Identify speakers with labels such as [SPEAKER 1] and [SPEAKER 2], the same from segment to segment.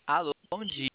[SPEAKER 1] Alô, bom dia.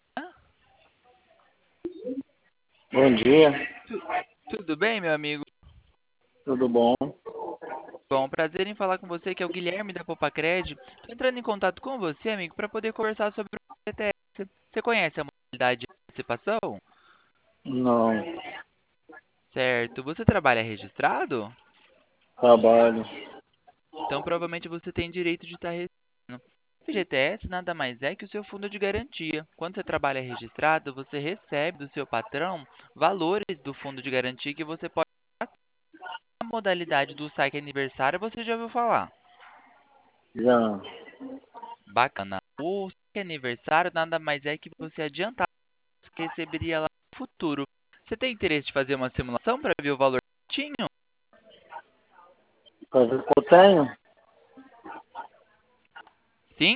[SPEAKER 2] Bom dia,
[SPEAKER 1] Tu- Tudo bem, meu amigo?
[SPEAKER 2] tudo bom?
[SPEAKER 1] Bom, prazer em falar com você, que é o Guilherme da Popacred. Tô entrando em contato com você, amigo, para poder conversar sobre o FGTS. Você conhece a modalidade de antecipação?
[SPEAKER 2] Não,
[SPEAKER 1] Certo. Você trabalha registrado?
[SPEAKER 2] trabalho.
[SPEAKER 1] Então, provavelmente você tem direito de estar recebendo. O FGTS nada mais é que o seu fundo de garantia. Quando você trabalha registrado, você recebe do seu patrão valores do fundo de garantia que você pode. A modalidade do saque aniversário, você já ouviu falar?
[SPEAKER 2] Já,
[SPEAKER 1] Bacana. O saque aniversário nada mais é que você adiantar que receberia lá no futuro. Você tem interesse de fazer uma simulação para ver o valor certinho?
[SPEAKER 2] para ver que eu tenho,
[SPEAKER 1] Sim?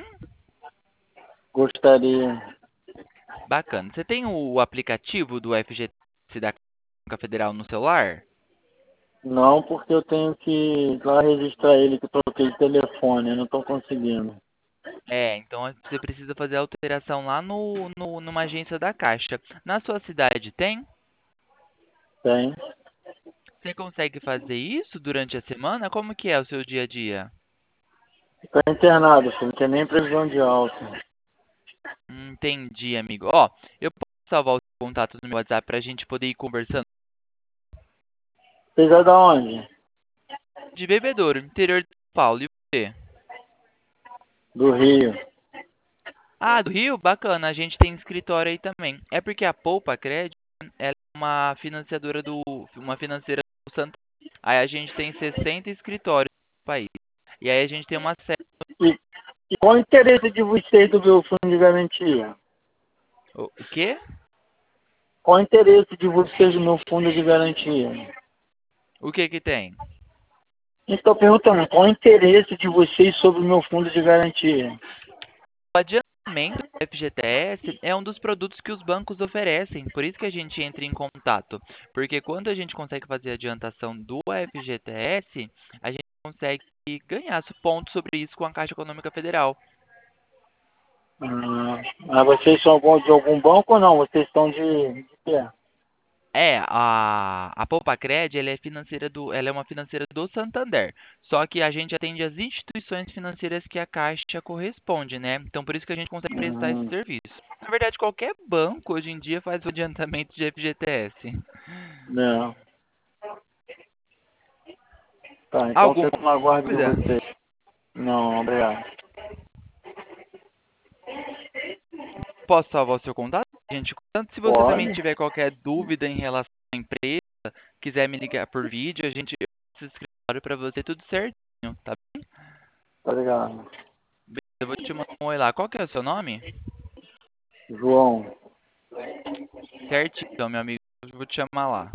[SPEAKER 2] gostaria.
[SPEAKER 1] Bacana. Você tem o aplicativo do FGTS da Banca Federal no celular?
[SPEAKER 2] Não, porque eu tenho que ir lá registrar ele, que eu troquei de telefone, eu não estou conseguindo.
[SPEAKER 1] É, então você precisa fazer a alteração lá numa agência da Caixa. Na sua cidade tem?
[SPEAKER 2] Tem.
[SPEAKER 1] Você consegue fazer isso durante a semana? Como que é o seu dia a dia?
[SPEAKER 2] Está internado, filho, não tem nem previsão de alta.
[SPEAKER 1] Entendi, amigo. Ó, eu posso salvar o seu contato no meu WhatsApp pra gente poder ir conversando.
[SPEAKER 2] Você já da onde?
[SPEAKER 1] De Bebedouro, interior de São Paulo. E você?
[SPEAKER 2] Do Rio.
[SPEAKER 1] Ah, do Rio? Bacana. A gente tem escritório aí também. É porque a Poupa Crédito, ela é uma financeira do Santander. Aí a gente tem 60 escritórios no país. E aí a gente tem uma série.
[SPEAKER 2] E, e qual o interesse de vocês do meu fundo de garantia?
[SPEAKER 1] O quê?
[SPEAKER 2] Qual o interesse de vocês do meu fundo de garantia?
[SPEAKER 1] O que que tem?
[SPEAKER 2] Estou perguntando, qual o interesse de vocês sobre o meu fundo de garantia?
[SPEAKER 1] O adiantamento do FGTS é um dos produtos que os bancos oferecem, por isso que a gente entra em contato. Porque quando a gente consegue fazer a adiantação do FGTS, a gente consegue ganhar pontos sobre isso com a Caixa Econômica Federal.
[SPEAKER 2] Mas vocês são de algum banco ou não? Vocês são de quê?
[SPEAKER 1] É, a Poupacred, ela é uma financeira do Santander. Só que a gente atende as instituições financeiras que a Caixa corresponde, né? Então por isso que a gente consegue prestar esse
[SPEAKER 2] Hum,
[SPEAKER 1] serviço. Na verdade, qualquer banco hoje em dia faz o adiantamento de FGTS.
[SPEAKER 2] não. Tá, então
[SPEAKER 1] Alguma
[SPEAKER 2] fico no aguardo de
[SPEAKER 1] dúvida?
[SPEAKER 2] vocês. Não, obrigado.
[SPEAKER 1] Posso salvar o seu contato? Gente, tanto se você também
[SPEAKER 2] Pode?
[SPEAKER 1] tiver qualquer dúvida em relação à empresa, quiser me ligar por vídeo, a gente eu escritório para você tudo certinho, tá bem?
[SPEAKER 2] Obrigado.
[SPEAKER 1] Eu vou te mandar um oi lá. Qual que é o seu nome?
[SPEAKER 2] João.
[SPEAKER 1] Certinho, então, meu amigo. Eu vou te chamar lá.